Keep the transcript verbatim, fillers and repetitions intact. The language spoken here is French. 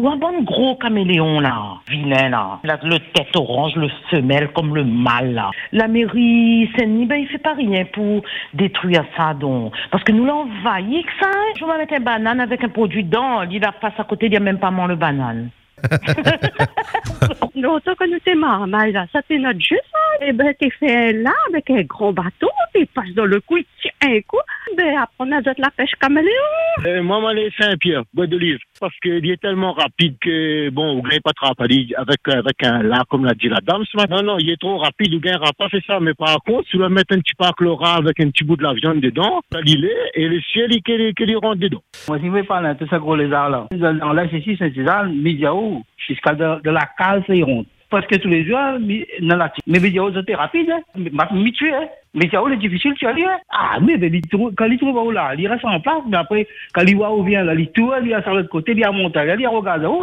ou un bon gros caméléon, là. Vilain, là. là. Le tête orange, le femelle, comme le mâle, là. La mairie Saint-Denis, ben, il fait pas rien pour détruire ça, donc. Parce que nous l'envahit que ça, hein. Je vais mettre une banane avec un produit dedans, il la passe à côté, il n'y a même pas moins le banane. L'autre que nous t'es marre, là, ça c'est notre jeu, ça. Et ben, t'es fait là, avec un gros bateau, t'es passe dans le coup, tiens, un coup, ben, après, on a de la pêche caméléon. Euh, moi, moi, les Saint-Pierre, bois de livre. Parce qu'il est tellement rapide que, bon, vous gagnez pas trop rapide avec, avec un là, comme l'a dit la dame ce matin. Non, non, il est trop rapide, vous gagnera pas fait ça. Mais par contre, si vous mettre un petit pack Laura avec un petit bout de la viande dedans, ça l'île et le ciel, il, il, il rentre dedans. Moi, si vous voulez parler de tout ça gros lézard là, dans l'âge ici, Saint-Césaire, Midiao, jusqu'à de, de la case, ils rentrent. Parce que tous les jours, dans la mais Midiao, c'était rapide, hein. Mais tu es, Midiao, c'est difficile, tu as dit, hein. Ah, mais quand il trouve où là, il reste en place, mais après, quand il voit où vient là, il tourne, il est sur l'autre côté, il a monté, il a regardé,